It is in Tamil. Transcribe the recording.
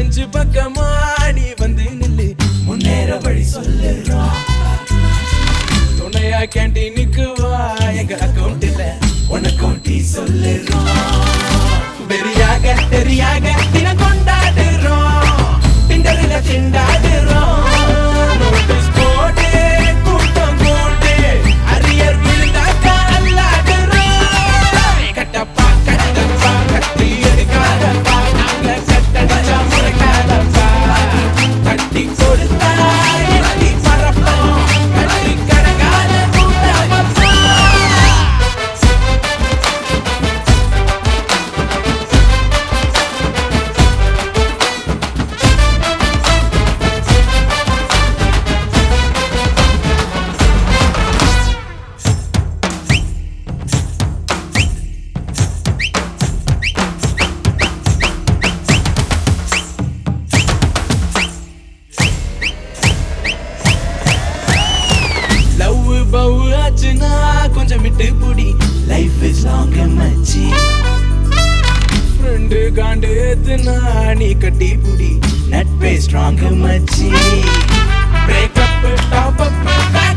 நெஞ்சு பக்கமா நீ வந்து நில்லு முன்னேற வழி சொல்லுறோம் துணையா கேண்டீனுக்கு வா எங்க அக்கௌண்ட்ல உனக்கும் டீ சொல்லுறோம் வெறியாக தெரியாக தினம் கொண்டாடுறோம் டிண்டர்ல திண்டாடுறோம் நோட்டீஸ் போட்டு கூட்டம் போட்டு அரியர் விழுந்தாக்கா அல்லாடுறோம் கட்டப்பா கத்தி எடுக்காதப்பா நாங்க கட்டடிச்சா முறைக்காதப்பா கட்டி கொடுத்தா எட்டி பறப்போம் கட்டி கடங்காத கூட்டப்பா பவு ஆச்சுனா கொஞ்சம் விட்டு புடி லைஃப் இஸ் லாங் மச்சி ஃப்ரெண்டு காண்டு ஏத்துனா நீ கட்டி புடி நட்பே ஸ்ட்ராங் மச்சி பிரேக்கப் டாப் அப்